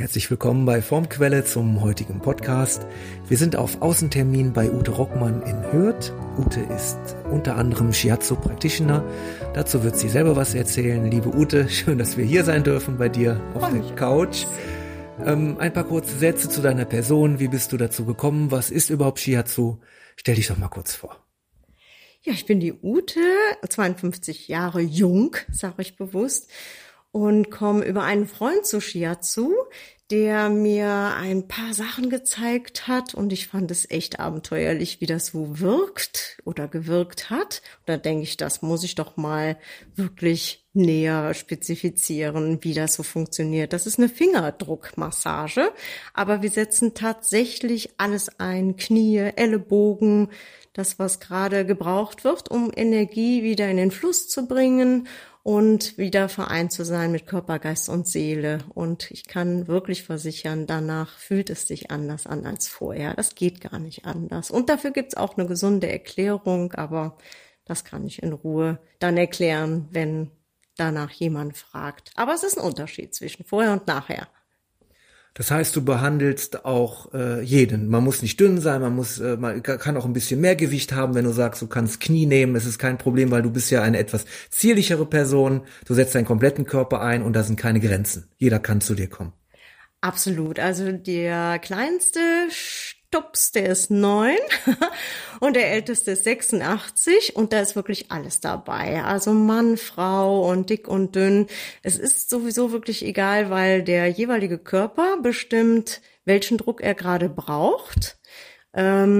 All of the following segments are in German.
Herzlich willkommen bei Formquelle zum heutigen Podcast. Wir sind auf Außentermin bei Ute Rockmann in Hürth. Ute ist unter anderem Shiatsu Practitioner. Dazu wird sie selber was erzählen. Liebe Ute, schön, dass wir hier sein dürfen bei dir auf der Couch. Ein paar kurze Sätze zu deiner Person. Wie bist du dazu gekommen? Was ist überhaupt Shiatsu? Stell dich doch mal kurz vor. Ja, ich bin die Ute, 52 Jahre jung, sage ich bewusst, und komme über einen Freund zu Shiatsu, der mir ein paar Sachen gezeigt hat und ich fand es echt abenteuerlich, wie das so wirkt oder gewirkt hat. Und da denke ich, das muss ich doch mal wirklich näher spezifizieren, wie das so funktioniert. Das ist eine Fingerdruckmassage, aber wir setzen tatsächlich alles ein, Knie, Ellenbogen, das, was gerade gebraucht wird, um Energie wieder in den Fluss zu bringen und wieder vereint zu sein mit Körper, Geist und Seele. Und ich kann wirklich versichern, danach fühlt es sich anders an als vorher. Das geht gar nicht anders. Und dafür gibt's auch eine gesunde Erklärung, aber das kann ich in Ruhe dann erklären, wenn danach jemand fragt. Aber es ist ein Unterschied zwischen vorher und nachher. Das heißt, du behandelst auch jeden. Man muss nicht dünn sein, man kann auch ein bisschen mehr Gewicht haben, wenn du sagst, du kannst Knie nehmen. Es ist kein Problem, weil du bist ja eine etwas zierlichere Person. Du setzt deinen kompletten Körper ein und da sind keine Grenzen. Jeder kann zu dir kommen. Absolut. Also der kleinste Stups, der ist 9 und der älteste ist 86 und da ist wirklich alles dabei. Also Mann, Frau und dick und dünn. Es ist sowieso wirklich egal, weil der jeweilige Körper bestimmt, welchen Druck er gerade braucht. Ich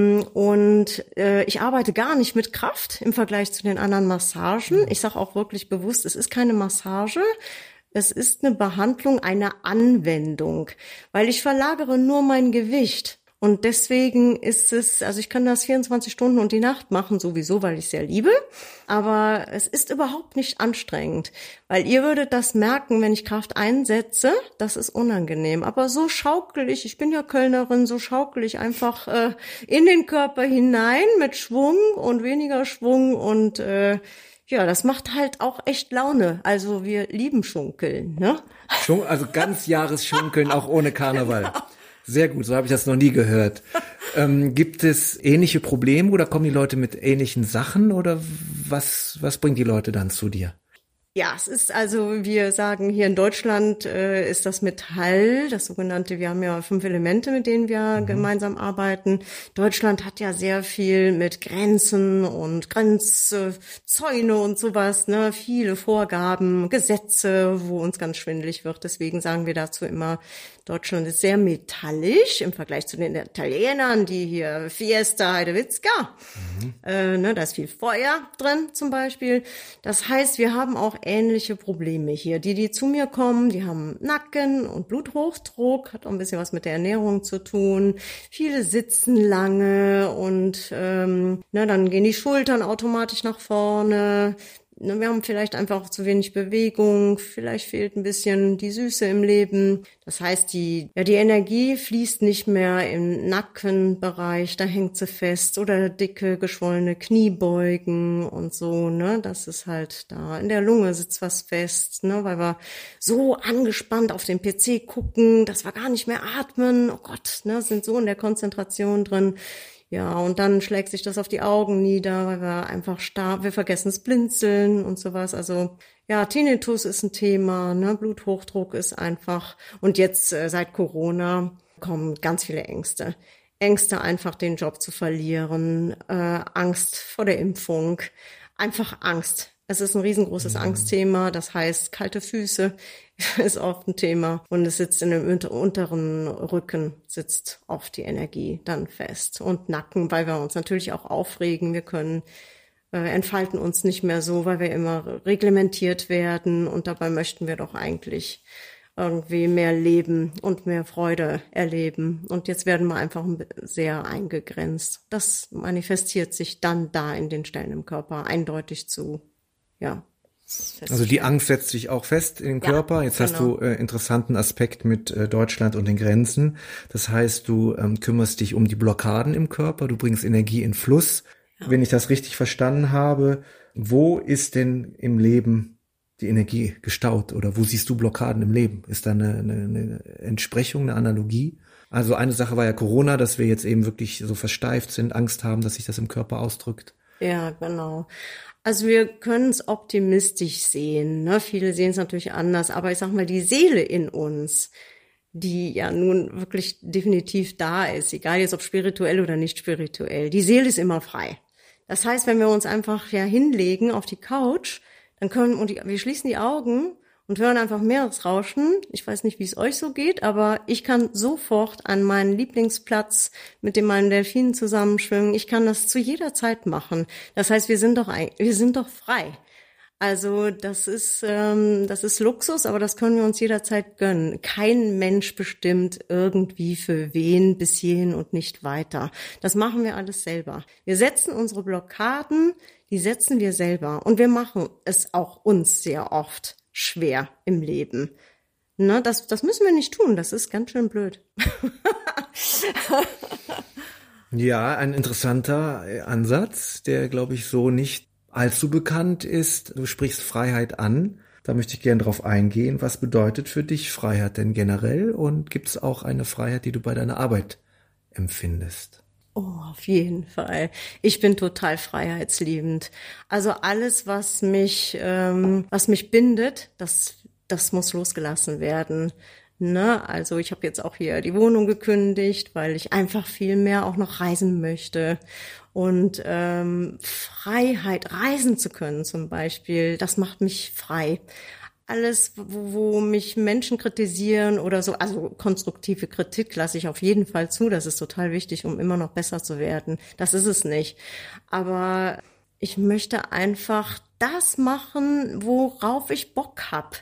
arbeite gar nicht mit Kraft im Vergleich zu den anderen Massagen. Ich sage auch wirklich bewusst, es ist keine Massage. Es ist eine Behandlung, eine Anwendung, weil ich verlagere nur mein Gewicht. Und deswegen ist es, also ich kann das 24 Stunden und die Nacht machen sowieso, weil ich es sehr liebe. Aber es ist überhaupt nicht anstrengend, weil ihr würdet das merken, wenn ich Kraft einsetze, das ist unangenehm. Aber so schaukel ich bin ja Kölnerin, so schaukel ich einfach in den Körper hinein mit Schwung und weniger Schwung und ja, das macht halt auch echt Laune. Also wir lieben Schunkeln, ne? Also ganz Jahresschunkeln, auch ohne Karneval. Genau. Sehr gut, so habe ich das noch nie gehört. Gibt es ähnliche Probleme oder kommen die Leute mit ähnlichen Sachen oder was bringt die Leute dann zu dir? Ja, es ist also, wir sagen hier in Deutschland ist das Metall, das sogenannte, wir haben ja 5 Elemente, mit denen wir gemeinsam arbeiten. Deutschland hat ja sehr viel mit Grenzen und Grenzzäune und sowas, ne, viele Vorgaben, Gesetze, wo uns ganz schwindelig wird. Deswegen sagen wir dazu immer, Deutschland ist sehr metallisch im Vergleich zu den Italienern, die hier Fiesta, Heidewitzka, da ist viel Feuer drin zum Beispiel. Das heißt, wir haben auch ähnliche Probleme hier. Die zu mir kommen, die haben Nacken und Bluthochdruck, hat auch ein bisschen was mit der Ernährung zu tun. Viele sitzen lange und dann gehen die Schultern automatisch nach vorne. Wir haben vielleicht einfach zu wenig Bewegung, vielleicht fehlt ein bisschen die Süße im Leben. Das heißt, die Energie fließt nicht mehr im Nackenbereich, da hängt sie fest oder dicke, geschwollene Kniebeugen und so, ne? Das ist halt da. In der Lunge sitzt was fest, ne? Weil wir so angespannt auf den PC gucken, dass wir gar nicht mehr atmen. Oh Gott, ne? Sind so in der Konzentration drin. Ja, und dann schlägt sich das auf die Augen nieder, weil wir einfach wir vergessen das Blinzeln und sowas. Also ja, Tinnitus ist ein Thema, ne? Bluthochdruck ist einfach. Und jetzt seit Corona kommen ganz viele Ängste. Ängste einfach den Job zu verlieren, Angst vor der Impfung, einfach Angst. Es ist ein riesengroßes Angstthema, das heißt, kalte Füße ist oft ein Thema und es sitzt in dem unteren Rücken, sitzt oft die Energie dann fest und Nacken, weil wir uns natürlich auch aufregen, wir können entfalten uns nicht mehr so, weil wir immer reglementiert werden und dabei möchten wir doch eigentlich irgendwie mehr leben und mehr Freude erleben. Und jetzt werden wir einfach sehr eingegrenzt. Das manifestiert sich dann da in den Stellen im Körper eindeutig zu. Ja. Also die Angst setzt sich auch fest in den Körper. Jetzt hast du interessanten Aspekt mit Deutschland und den Grenzen. Das heißt, du kümmerst dich um die Blockaden im Körper, du bringst Energie in Fluss. Ja. Wenn ich das richtig verstanden habe, wo ist denn im Leben die Energie gestaut oder wo siehst du Blockaden im Leben? Ist da eine Entsprechung, eine Analogie? Also eine Sache war ja Corona, dass wir jetzt eben wirklich so versteift sind, Angst haben, dass sich das im Körper ausdrückt. Ja, genau. Also wir können es optimistisch sehen, ne? Viele sehen es natürlich anders, aber ich sag mal, die Seele in uns, die ja nun wirklich definitiv da ist, egal jetzt ob spirituell oder nicht spirituell, die Seele ist immer frei. Das heißt, wenn wir uns einfach ja hinlegen auf die Couch, dann wir schließen die Augen und hören einfach Meeresrauschen. Ich weiß nicht, wie es euch so geht, aber ich kann sofort an meinen Lieblingsplatz mit meinen Delfinen zusammenschwimmen. Ich kann das zu jeder Zeit machen. Das heißt, wir sind doch frei. Also das ist Luxus, aber das können wir uns jederzeit gönnen. Kein Mensch bestimmt irgendwie für wen bis hierhin und nicht weiter. Das machen wir alles selber. Wir setzen unsere Blockaden, die setzen wir selber. Und wir machen es auch uns sehr oft schwer im Leben. Na, das müssen wir nicht tun. Das ist ganz schön blöd. Ja, ein interessanter Ansatz, der, glaube ich, so nicht allzu bekannt ist. Du sprichst Freiheit an. Da möchte ich gerne drauf eingehen. Was bedeutet für dich Freiheit denn generell? Und gibt es auch eine Freiheit, die du bei deiner Arbeit empfindest? Oh, auf jeden Fall. Ich bin total freiheitsliebend. Also alles, was mich bindet, das muss losgelassen werden. Ne? Also ich habe jetzt auch hier die Wohnung gekündigt, weil ich einfach viel mehr auch noch reisen möchte. Und Freiheit, reisen zu können zum Beispiel, das macht mich frei. Alles, wo mich Menschen kritisieren oder so, also konstruktive Kritik lasse ich auf jeden Fall zu. Das ist total wichtig, um immer noch besser zu werden. Das ist es nicht. Aber ich möchte einfach das machen, worauf ich Bock hab.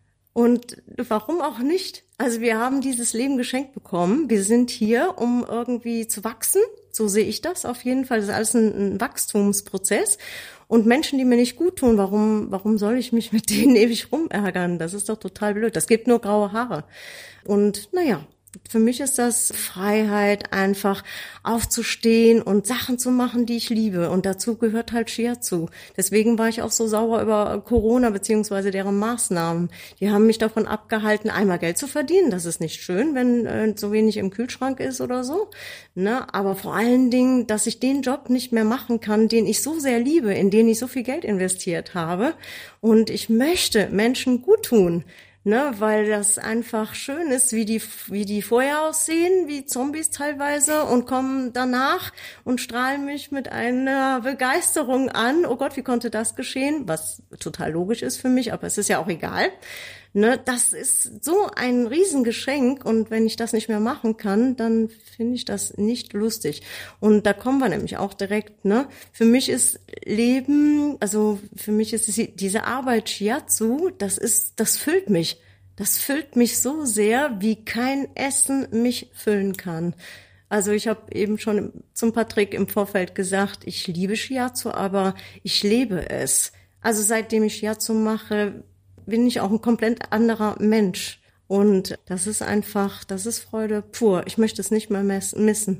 Und warum auch nicht? Also wir haben dieses Leben geschenkt bekommen. Wir sind hier, um irgendwie zu wachsen. So sehe ich das auf jeden Fall. Das ist alles ein Wachstumsprozess. Und Menschen, die mir nicht gut tun, warum soll ich mich mit denen ewig rumärgern? Das ist doch total blöd. Das gibt nur graue Haare. Und naja, für mich ist das Freiheit, einfach aufzustehen und Sachen zu machen, die ich liebe. Und dazu gehört halt Shiatsu. Deswegen war ich auch so sauer über Corona beziehungsweise deren Maßnahmen. Die haben mich davon abgehalten, einmal Geld zu verdienen. Das ist nicht schön, wenn so wenig im Kühlschrank ist oder so. Ne? Aber vor allen Dingen, dass ich den Job nicht mehr machen kann, den ich so sehr liebe, in den ich so viel Geld investiert habe. Und ich möchte Menschen gut tun. Ne, weil das einfach schön ist, wie die vorher aussehen, wie Zombies teilweise, und kommen danach und strahlen mich mit einer Begeisterung an. Oh Gott, wie konnte das geschehen? Was total logisch ist für mich, aber es ist ja auch egal. Ne, das ist so ein Riesengeschenk, und wenn ich das nicht mehr machen kann, dann finde ich das nicht lustig. Und da kommen wir nämlich auch direkt, ne? Für mich ist Leben, also für mich ist diese Arbeit Shiatsu, das füllt mich. Das füllt mich so sehr, wie kein Essen mich füllen kann. Also ich habe eben schon zum Patrick im Vorfeld gesagt, ich liebe Shiatsu, aber ich lebe es. Also seitdem ich Shiatsu mache, bin ich auch ein komplett anderer Mensch. Und das ist Freude pur. Ich möchte es nicht mehr missen.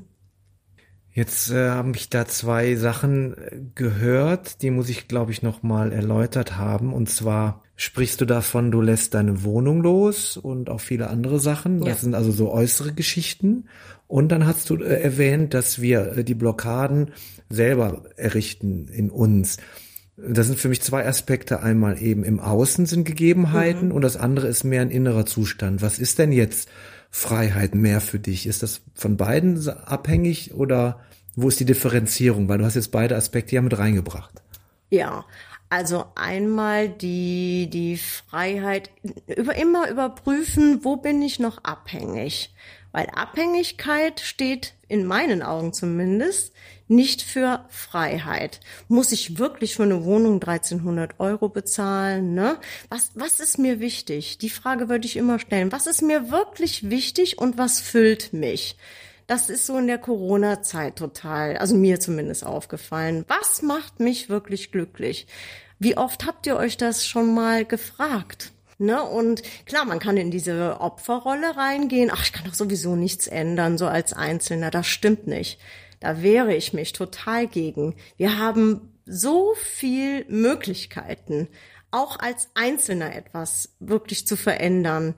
Jetzt habe ich da zwei Sachen gehört, die muss ich, glaube ich, noch mal erläutert haben. Und zwar sprichst du davon, du lässt deine Wohnung los und auch viele andere Sachen. Das sind also so äußere Geschichten. Und dann hast du erwähnt, dass wir die Blockaden selber errichten in uns. Das sind für mich zwei Aspekte. Einmal eben im Außen sind Gegebenheiten und das andere ist mehr ein innerer Zustand. Was ist denn jetzt Freiheit mehr für dich? Ist das von beiden abhängig oder wo ist die Differenzierung? Weil du hast jetzt beide Aspekte ja mit reingebracht. Ja, also einmal die Freiheit, immer überprüfen, wo bin ich noch abhängig? Weil Abhängigkeit steht in meinen Augen zumindest nicht für Freiheit. Muss ich wirklich für eine Wohnung 1.300 € bezahlen? Ne? Was ist mir wichtig? Die Frage würde ich immer stellen. Was ist mir wirklich wichtig und was füllt mich? Das ist so in der Corona-Zeit total, also mir zumindest aufgefallen. Was macht mich wirklich glücklich? Wie oft habt ihr euch das schon mal gefragt? Ne? Und klar, man kann in diese Opferrolle reingehen. Ach, ich kann doch sowieso nichts ändern, so als Einzelner. Das stimmt nicht. Da wehre ich mich total gegen. Wir haben so viel Möglichkeiten. auch als Einzelner etwas wirklich zu verändern.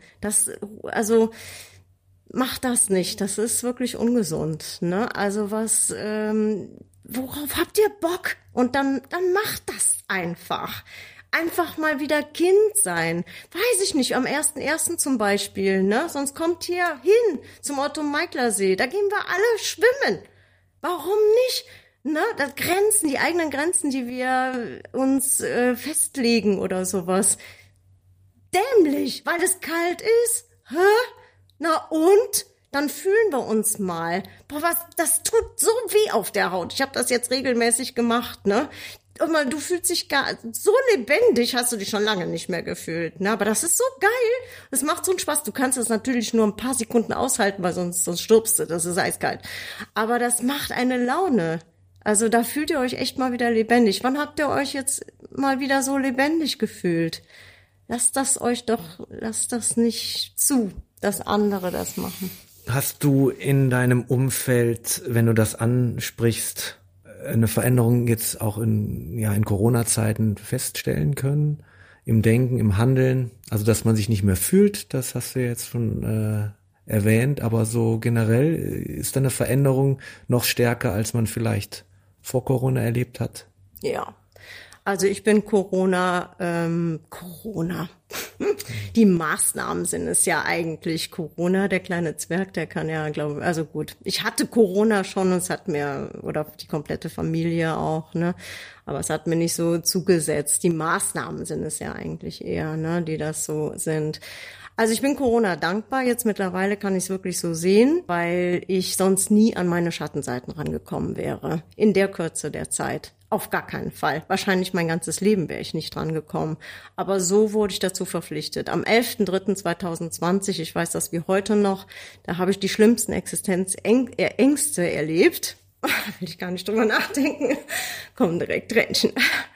Macht das nicht. Das ist wirklich ungesund, ne? Also worauf habt ihr Bock? Und dann macht das einfach. Einfach mal wieder Kind sein. Weiß ich nicht, am 1.1. zum Beispiel, ne? Sonst kommt hier hin zum Otto-Meikler-See. Da gehen wir alle schwimmen. Warum nicht? Ne? Die eigenen Grenzen, die wir uns festlegen oder sowas. Dämlich, weil es kalt ist. Hä? Na und? Dann fühlen wir uns mal. Boah, das tut so weh auf der Haut. Ich habe das jetzt regelmäßig gemacht, ne? Und mal, du fühlst dich so lebendig, hast du dich schon lange nicht mehr gefühlt, ne? Aber das ist so geil. Das macht so einen Spaß. Du kannst es natürlich nur ein paar Sekunden aushalten, weil sonst stirbst du. Das ist eiskalt. Aber das macht eine Laune. Also da fühlt ihr euch echt mal wieder lebendig. Wann habt ihr euch jetzt mal wieder so lebendig gefühlt? Lasst das nicht zu, dass andere das machen. Hast du in deinem Umfeld, wenn du das ansprichst, eine Veränderung jetzt auch in Corona-Zeiten feststellen können? Im Denken, im Handeln? Also, dass man sich nicht mehr fühlt, das hast du jetzt schon erwähnt, aber so generell ist da eine Veränderung noch stärker, als man vielleicht vor Corona erlebt hat? Ja. Also ich bin Corona. Die Maßnahmen sind es ja eigentlich. Corona, der kleine Zwerg, der kann ja, also gut. Ich hatte Corona schon und es hat mir, oder die komplette Familie auch, ne. Aber es hat mir nicht so zugesetzt. Die Maßnahmen sind es ja eigentlich eher, ne, die das so sind. Also ich bin Corona dankbar. Jetzt mittlerweile kann ich es wirklich so sehen, weil ich sonst nie an meine Schattenseiten rangekommen wäre. In der Kürze der Zeit. Auf gar keinen Fall. Wahrscheinlich mein ganzes Leben wäre ich nicht dran gekommen. Aber so wurde ich dazu verpflichtet. Am 11.03.2020, ich weiß das wie heute noch, da habe ich die schlimmsten Existenzängste erlebt. Will ich gar nicht drüber nachdenken. Kommen direkt Tränchen.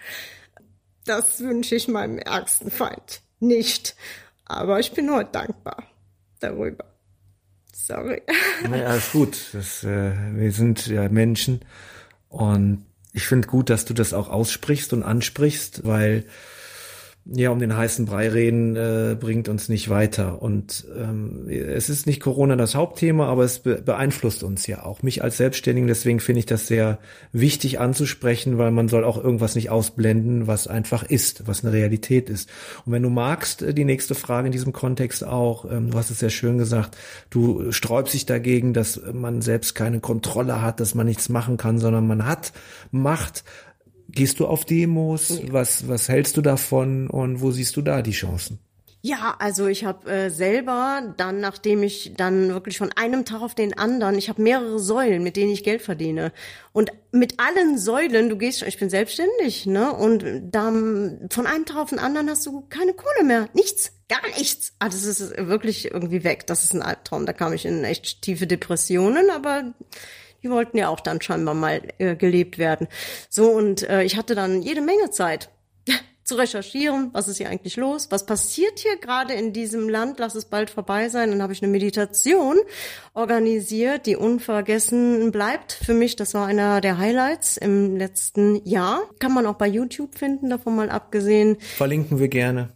Das wünsche ich meinem ärgsten Feind nicht. Aber ich bin heute dankbar darüber. Sorry. Naja, alles gut. Wir sind ja Menschen und ich finde gut, dass du das auch aussprichst und ansprichst, weil ja, um den heißen Brei reden bringt uns nicht weiter. Und es ist nicht Corona das Hauptthema, aber es beeinflusst uns ja auch. Mich als Selbstständigen, deswegen finde ich das sehr wichtig anzusprechen, weil man soll auch irgendwas nicht ausblenden, was einfach ist, was eine Realität ist. Und wenn du magst, die nächste Frage in diesem Kontext auch, du hast es sehr schön gesagt, du sträubst dich dagegen, dass man selbst keine Kontrolle hat, dass man nichts machen kann, sondern man hat Macht. Gehst du auf Demos? Ja. Was hältst du davon und wo siehst du da die Chancen? Ja, also ich habe selber dann, nachdem ich dann wirklich von einem Tag auf den anderen, ich habe mehrere Säulen, mit denen ich Geld verdiene. Und mit allen Säulen, ich bin selbstständig, ne? Und dann von einem Tag auf den anderen hast du keine Kohle mehr. Nichts, gar nichts. Das ist wirklich irgendwie weg. Das ist ein Albtraum. Da kam ich in echt tiefe Depressionen, aber die wollten ja auch dann scheinbar mal gelebt werden. So, und ich hatte dann jede Menge Zeit zu recherchieren, was ist hier eigentlich los, was passiert hier gerade in diesem Land, lass es bald vorbei sein. Dann habe ich eine Meditation organisiert, die unvergessen bleibt für mich. Das war einer der Highlights im letzten Jahr. Kann man auch bei YouTube finden, davon mal abgesehen. Verlinken wir gerne.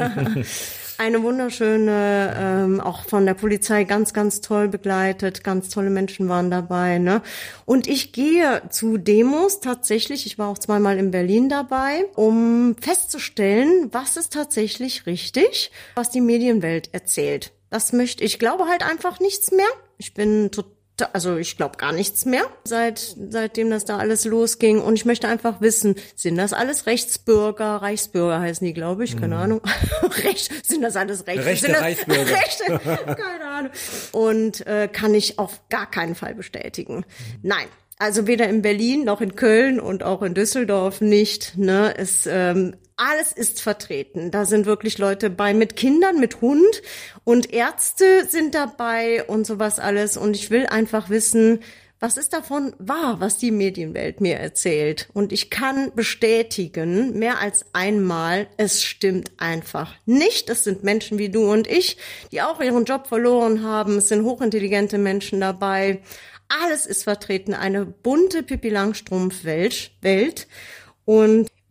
Eine wunderschöne, auch von der Polizei ganz, ganz toll begleitet. Ganz tolle Menschen waren dabei, ne? Und ich gehe zu Demos tatsächlich. Ich war auch zweimal in Berlin dabei, um festzustellen, was ist tatsächlich richtig, was die Medienwelt erzählt. Ich glaube halt einfach nichts mehr. Ich glaube gar nichts mehr, seitdem das da alles losging. Und ich möchte einfach wissen, sind das alles Rechtsbürger? Reichsbürger heißen die, glaube ich, keine Ahnung. Sind das alles Rechte Reichsbürger? Rechte, keine Ahnung. Und kann ich auf gar keinen Fall bestätigen. Nein. Also weder in Berlin noch in Köln und auch in Düsseldorf nicht, ne? Alles ist vertreten. Da sind wirklich Leute bei mit Kindern, mit Hund und Ärzte sind dabei und sowas alles. Und ich will einfach wissen, was ist davon wahr, was die Medienwelt mir erzählt. Und ich kann bestätigen, mehr als einmal, es stimmt einfach nicht. Es sind Menschen wie du und ich, die auch ihren Job verloren haben. Es sind hochintelligente Menschen dabei. Alles ist vertreten, eine bunte Pippi-Langstrumpf-Welt. Und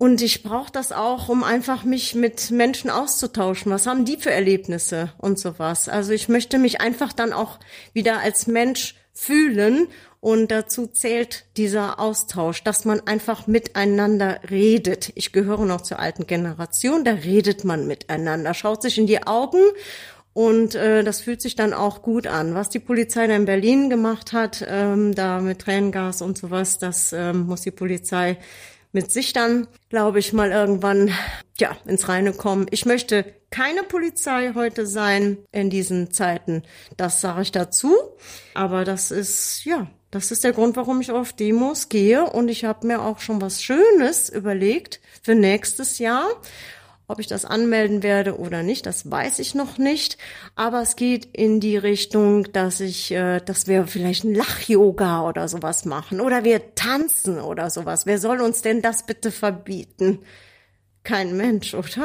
Und ich brauche das auch, um einfach mich mit Menschen auszutauschen. Was haben die für Erlebnisse und sowas? Also ich möchte mich einfach dann auch wieder als Mensch fühlen. Und dazu zählt dieser Austausch, dass man einfach miteinander redet. Ich gehöre noch zur alten Generation, da redet man miteinander, schaut sich in die Augen und das fühlt sich dann auch gut an. Was die Polizei da in Berlin gemacht hat, da mit Tränengas und sowas, das muss die Polizei mit sich dann, glaube ich, mal irgendwann ins Reine kommen. Ich möchte keine Polizei heute sein in diesen Zeiten. Das sage ich dazu. Aber das ist der Grund, warum ich auf Demos gehe. Und ich habe mir auch schon was Schönes überlegt für nächstes Jahr. Ob ich das anmelden werde oder nicht, das weiß ich noch nicht. Aber es geht in die Richtung, dass wir vielleicht ein Lach-Yoga oder sowas machen. Oder wir tanzen oder sowas. Wer soll uns denn das bitte verbieten? Kein Mensch, oder?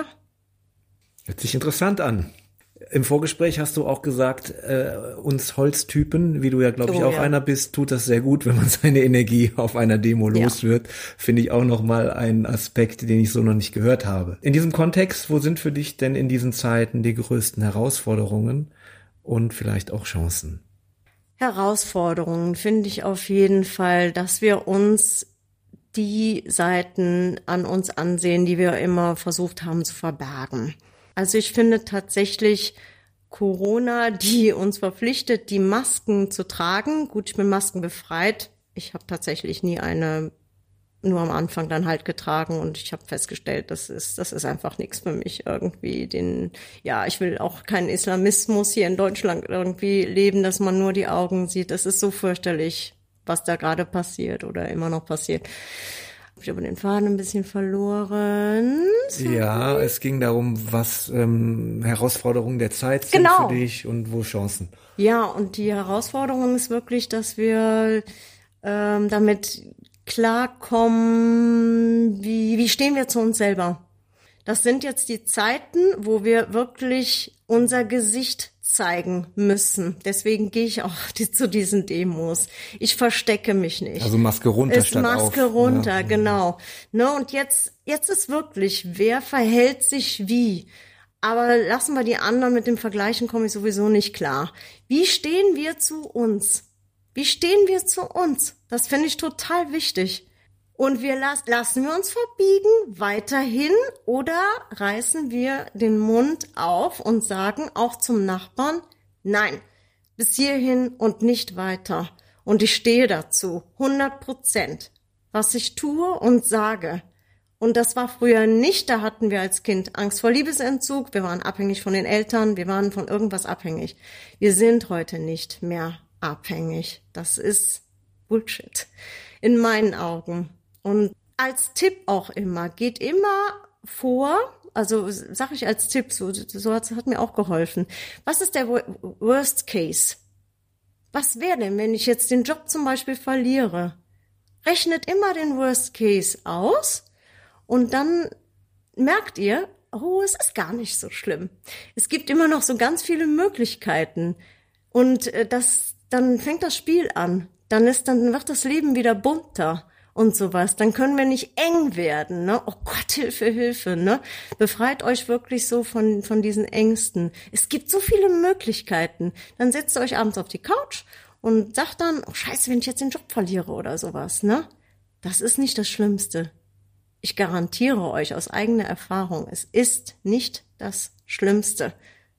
Hört sich interessant an. Im Vorgespräch hast du auch gesagt, uns Holztypen, wie du ja, glaube ich, auch einer bist, tut das sehr gut, wenn man seine Energie auf einer Demo los wird. Finde ich auch nochmal einen Aspekt, den ich so noch nicht gehört habe. In diesem Kontext, wo sind für dich denn in diesen Zeiten die größten Herausforderungen und vielleicht auch Chancen? Herausforderungen finde ich auf jeden Fall, dass wir uns die Seiten an uns ansehen, die wir immer versucht haben zu verbergen. Also ich finde tatsächlich Corona, die uns verpflichtet, die Masken zu tragen. Gut, ich bin maskenbefreit. Ich habe tatsächlich nie eine, nur am Anfang dann halt getragen und ich habe festgestellt, das ist einfach nichts für mich irgendwie. Ich will auch keinen Islamismus hier in Deutschland irgendwie leben, dass man nur die Augen sieht. Das ist so fürchterlich, was da gerade passiert oder immer noch passiert. Ich habe den Faden ein bisschen verloren. Ja, es ging darum, was Herausforderungen der Zeit sind für dich und wo Chancen. Ja, und die Herausforderung ist wirklich, dass wir damit klarkommen, wie stehen wir zu uns selber. Das sind jetzt die Zeiten, wo wir wirklich unser Gesicht zeigen müssen. Deswegen gehe ich auch zu diesen Demos. Ich verstecke mich nicht. Also Maske runter statt auf. Maske runter, genau. Ne, und jetzt ist wirklich, wer verhält sich wie? Aber lassen wir die anderen mit dem Vergleichen, komme ich sowieso nicht klar. Wie stehen wir zu uns? Wie stehen wir zu uns? Das finde ich total wichtig. Und lassen wir uns verbiegen weiterhin oder reißen wir den Mund auf und sagen auch zum Nachbarn, nein, bis hierhin und nicht weiter. Und ich stehe dazu, 100%, was ich tue und sage. Und das war früher nicht, da hatten wir als Kind Angst vor Liebesentzug, wir waren abhängig von den Eltern, wir waren von irgendwas abhängig. Wir sind heute nicht mehr abhängig. Das ist Bullshit. In meinen Augen. Und als Tipp auch immer, geht immer vor, also sag ich als Tipp, so hat mir auch geholfen. Was ist der Worst Case? Was wäre denn, wenn ich jetzt den Job zum Beispiel verliere? Rechnet immer den Worst Case aus und dann merkt ihr, oh, es ist gar nicht so schlimm. Es gibt immer noch so ganz viele Möglichkeiten und dann fängt das Spiel an. Dann wird das Leben wieder bunter. Und sowas, dann können wir nicht eng werden, ne? Oh Gott, Hilfe, Hilfe, ne? Befreit euch wirklich so von diesen Ängsten. Es gibt so viele Möglichkeiten. Dann setzt ihr euch abends auf die Couch und sagt dann, oh Scheiße, wenn ich jetzt den Job verliere oder sowas, ne? Das ist nicht das Schlimmste. Ich garantiere euch aus eigener Erfahrung, es ist nicht das Schlimmste.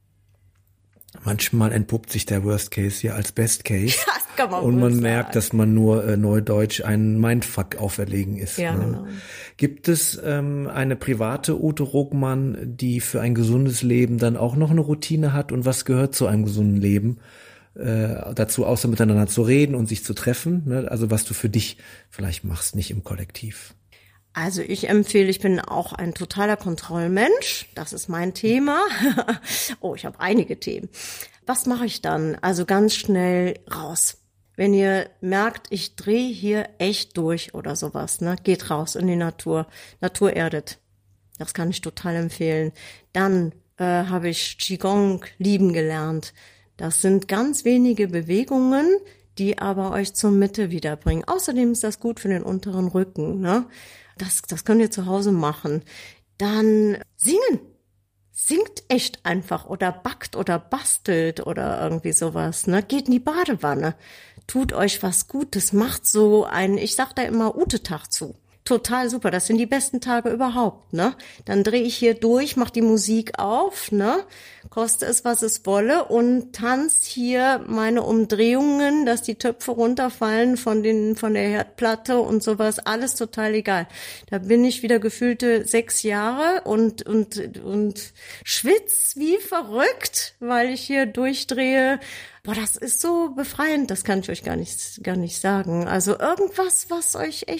Manchmal entpuppt sich der Worst Case hier als Best Case. Das kann man und man sagen. merkt, dass man nur neudeutsch einen Mindfuck auferlegen ist. Ja, ne? genau. Gibt es eine private Ute Ruckmann, die für ein gesundes Leben dann auch noch eine Routine hat? Und was gehört zu einem gesunden Leben dazu, außer miteinander zu reden und sich zu treffen? Ne? Also was du für dich vielleicht machst, nicht im Kollektiv. Also ich empfehle, ich bin auch ein totaler Kontrollmensch. Das ist mein Thema. Oh, ich habe einige Themen. Was mache ich dann? Also ganz schnell raus. Wenn ihr merkt, ich drehe hier echt durch oder sowas, ne, geht raus in die Natur. Natur erdet. Das kann ich total empfehlen. Dann habe ich Qigong lieben gelernt. Das sind ganz wenige Bewegungen, die aber euch zur Mitte wiederbringen. Außerdem ist das gut für den unteren Rücken, ne? Das könnt ihr zu Hause machen. Dann singen. Singt echt einfach oder backt oder bastelt oder irgendwie sowas, ne? Geht in die Badewanne. Tut euch was Gutes. Macht so ich sag da immer Ute-Tag zu. Total super. Das sind die besten Tage überhaupt, ne? Dann drehe ich hier durch, mach die Musik auf, ne? Koste es, was es wolle und tanz hier meine Umdrehungen, dass die Töpfe runterfallen von der Herdplatte und sowas. Alles total egal. Da bin ich wieder gefühlte 6 Jahre und schwitz wie verrückt, weil ich hier durchdrehe. Boah, das ist so befreiend. Das kann ich euch gar nicht sagen. Also irgendwas, was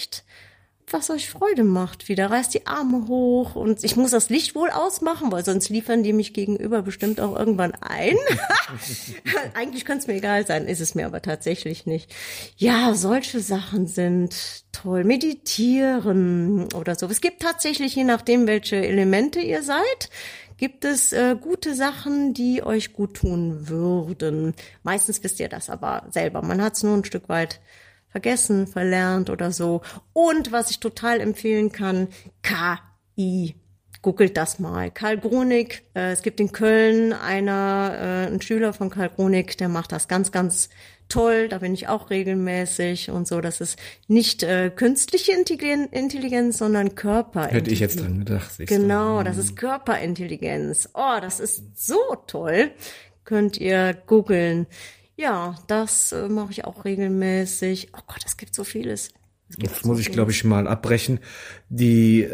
euch Freude macht wieder. Reißt die Arme hoch und ich muss das Licht wohl ausmachen, weil sonst liefern die mich gegenüber bestimmt auch irgendwann ein. Eigentlich könnte es mir egal sein, ist es mir aber tatsächlich nicht. Ja, solche Sachen sind toll. Meditieren oder so. Es gibt tatsächlich, je nachdem, welche Elemente ihr seid, gibt es gute Sachen, die euch gut tun würden. Meistens wisst ihr das aber selber. Man hat es nur ein Stück weit vergessen, verlernt oder so. Und was ich total empfehlen kann, KI. Googelt das mal. Karl Gronig, es gibt in Köln ein Schüler von Karl Gronig, der macht das ganz, ganz toll. Da bin ich auch regelmäßig und so. Das ist nicht künstliche Intelligenz, sondern Körperintelligenz. Hätte ich jetzt dran gedacht. Genau, das ist Körperintelligenz. Oh, das ist so toll. Könnt ihr googeln. Ja, das mache ich auch regelmäßig. Oh Gott, es gibt so vieles. Jetzt muss ich, glaube ich, mal abbrechen. Die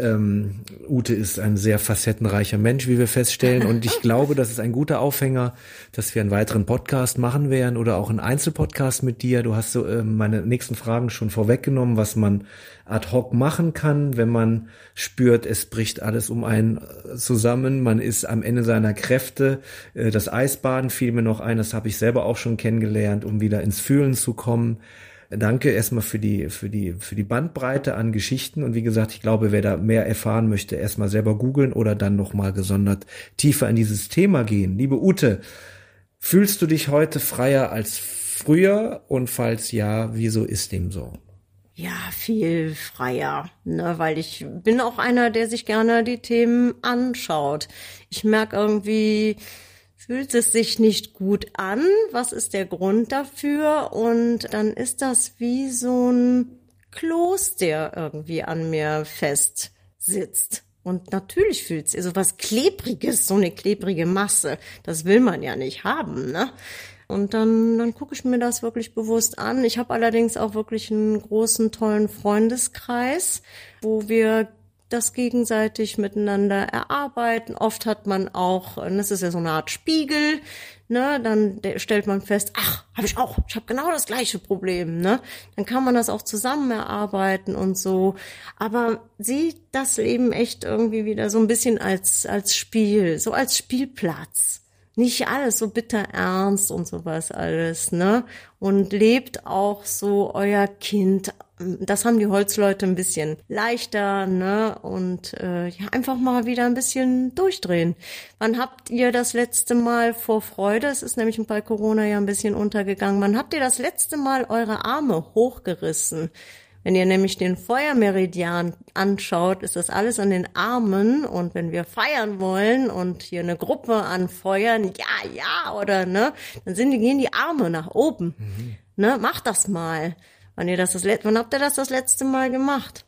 Ute ist ein sehr facettenreicher Mensch, wie wir feststellen. Und ich glaube, das ist ein guter Aufhänger, dass wir einen weiteren Podcast machen werden oder auch einen Einzelpodcast mit dir. Du hast so meine nächsten Fragen schon vorweggenommen, was man ad hoc machen kann, wenn man spürt, es bricht alles um einen zusammen. Man ist am Ende seiner Kräfte. Das Eisbaden fiel mir noch ein, das habe ich selber auch schon kennengelernt, um wieder ins Fühlen zu kommen. Danke erstmal für die Bandbreite an Geschichten und wie gesagt, ich glaube, wer da mehr erfahren möchte, erstmal selber googeln oder dann nochmal gesondert tiefer in dieses Thema gehen. Liebe Ute, fühlst du dich heute freier als früher und falls ja, wieso ist dem so? Ja, viel freier, ne, weil ich bin auch einer, der sich gerne die Themen anschaut. Ich merke irgendwie, fühlt es sich nicht gut an? Was ist der Grund dafür? Und dann ist das wie so ein Kloß, der irgendwie an mir fest sitzt. Und natürlich fühlt es so was Klebriges, so eine klebrige Masse. Das will man ja nicht haben, ne? Und dann gucke ich mir das wirklich bewusst an. Ich habe allerdings auch wirklich einen großen, tollen Freundeskreis, wo wir das gegenseitig miteinander erarbeiten. Oft hat man auch, das ist ja so eine Art Spiegel, ne, dann stellt man fest, ach, ich habe genau das gleiche Problem, ne? Dann kann man das auch zusammen erarbeiten und so. Aber sieht das Leben echt irgendwie wieder so ein bisschen als Spiel, so als Spielplatz. Nicht alles so bitter ernst und sowas alles, ne? Und lebt auch so euer Kind. Das haben die Holzleute ein bisschen leichter, ne? Und ja, einfach mal wieder ein bisschen durchdrehen. Wann habt ihr das letzte Mal vor Freude, es ist nämlich bei Corona ja ein bisschen untergegangen, wann habt ihr das letzte Mal eure Arme hochgerissen? Wenn ihr nämlich den Feuermeridian anschaut, ist das alles an den Armen. Und wenn wir feiern wollen und hier eine Gruppe anfeuern, ja, oder, ne, dann gehen die Arme nach oben. Mhm. Ne, macht das mal. Wann habt ihr das letzte Mal gemacht?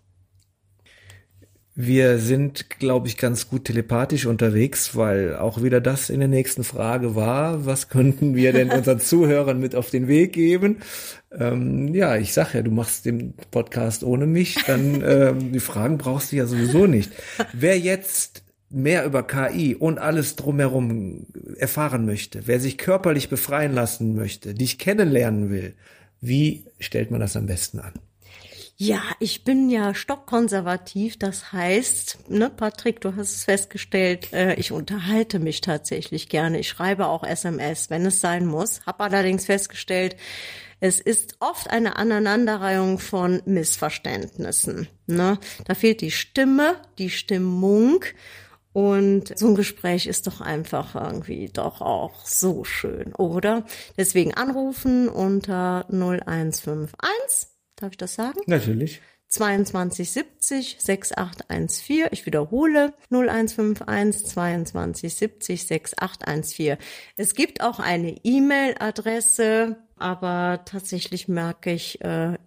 Wir sind, glaube ich, ganz gut telepathisch unterwegs, weil auch wieder das in der nächsten Frage war, was könnten wir denn unseren Zuhörern mit auf den Weg geben? Ja, ich sag ja, du machst den Podcast ohne mich, dann die Fragen brauchst du ja sowieso nicht. Wer jetzt mehr über KI und alles drumherum erfahren möchte, wer sich körperlich befreien lassen möchte, dich kennenlernen will, wie stellt man das am besten an? Ja, ich bin ja stockkonservativ, das heißt, ne, Patrick, du hast es festgestellt, ich unterhalte mich tatsächlich gerne. Ich schreibe auch SMS, wenn es sein muss. Hab allerdings festgestellt, es ist oft eine Aneinanderreihung von Missverständnissen. Ne? Da fehlt die Stimme, die Stimmung. Und so ein Gespräch ist doch einfach irgendwie doch auch so schön, oder? Deswegen anrufen unter 0151. Darf ich das sagen? Natürlich. 22 70 6814. Ich wiederhole 0151 22 70 6814. Es gibt auch eine E-Mail-Adresse, aber tatsächlich merke ich,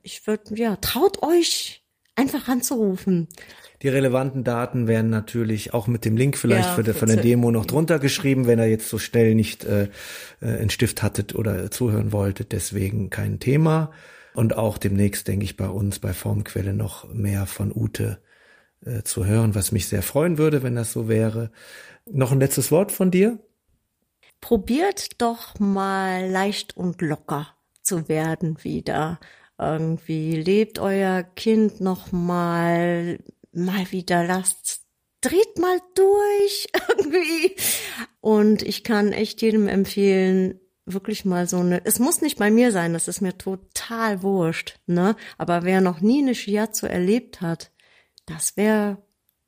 traut euch einfach anzurufen. Die relevanten Daten werden natürlich auch mit dem Link vielleicht von der Demo noch drunter geschrieben, wenn ihr jetzt so schnell nicht einen Stift hattet oder zuhören wolltet. Deswegen kein Thema. Und auch demnächst, denke ich, bei uns bei Formquelle noch mehr von Ute zu hören, was mich sehr freuen würde, wenn das so wäre. Noch ein letztes Wort von dir? Probiert doch mal leicht und locker zu werden wieder. Irgendwie lebt euer Kind noch mal wieder, dreht mal durch irgendwie. Und ich kann echt jedem empfehlen, wirklich mal es muss nicht bei mir sein, das ist mir total wurscht, ne? Aber wer noch nie eine Shiatsu erlebt hat, das wäre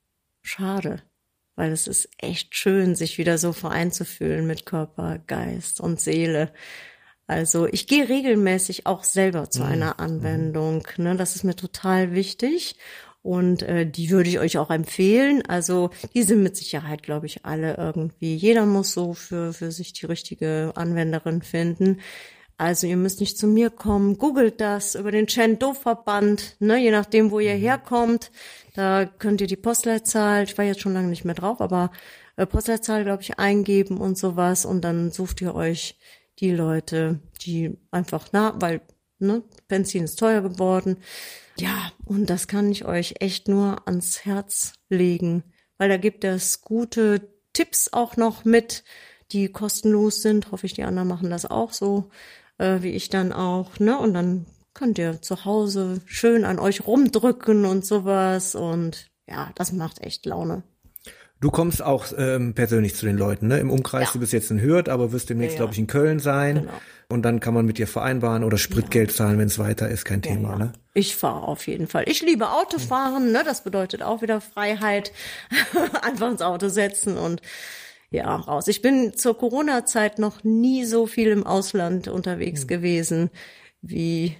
schade, weil es ist echt schön, sich wieder so vereinzufühlen mit Körper, Geist und Seele. Also ich gehe regelmäßig auch selber zu einer Anwendung, ne? Das ist mir total wichtig. Und die würde ich euch auch empfehlen. Also die sind mit Sicherheit, glaube ich, alle irgendwie. Jeder muss so für sich die richtige Anwenderin finden. Also ihr müsst nicht zu mir kommen. Googelt das über den Chen-Do-Verband, ne, je nachdem, wo ihr herkommt. Da könnt ihr die Postleitzahl, ich war jetzt schon lange nicht mehr drauf, aber Postleitzahl, glaube ich, eingeben und sowas. Und dann sucht ihr euch die Leute, die einfach weil Benzin ist teuer geworden. Ja, und das kann ich euch echt nur ans Herz legen, weil da gibt es gute Tipps auch noch mit, die kostenlos sind. Hoffe ich, die anderen machen das auch so, wie ich dann auch, ne? Und dann könnt ihr zu Hause schön an euch rumdrücken und sowas. Und ja, das macht echt Laune. Du kommst auch persönlich zu den Leuten, ne? Im Umkreis, ja. Du bist jetzt in Hürth, aber wirst demnächst, glaube ich, in Köln sein. Genau. Und dann kann man mit dir vereinbaren oder Spritgeld zahlen, wenn es weiter ist, kein Thema, ne? Ich fahre auf jeden Fall. Ich liebe Autofahren, ne? Das bedeutet auch wieder Freiheit. Einfach ins Auto setzen und ja, raus. Ich bin zur Corona-Zeit noch nie so viel im Ausland unterwegs gewesen wie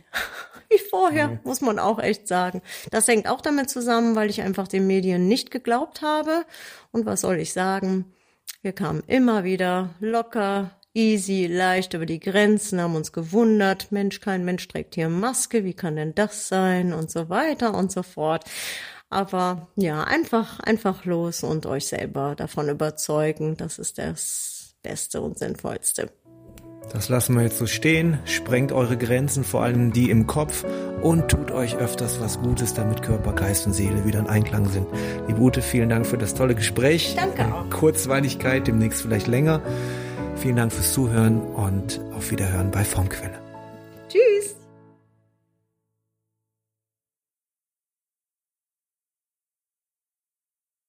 vorher, muss man auch echt sagen. Das hängt auch damit zusammen, weil ich einfach den Medien nicht geglaubt habe. Und was soll ich sagen? Wir kamen immer wieder locker, easy, leicht über die Grenzen, haben uns gewundert, Mensch, kein Mensch trägt hier Maske, wie kann denn das sein? Und so weiter und so fort. Aber ja, einfach los und euch selber davon überzeugen. Das ist das Beste und Sinnvollste. Das lassen wir jetzt so stehen. Sprengt eure Grenzen, vor allem die im Kopf, und tut euch öfters was Gutes, damit Körper, Geist und Seele wieder in Einklang sind. Liebe Ute, vielen Dank für das tolle Gespräch. Danke auch. Kurzweiligkeit, demnächst vielleicht länger. Vielen Dank fürs Zuhören und auf Wiederhören bei Formquelle. Tschüss.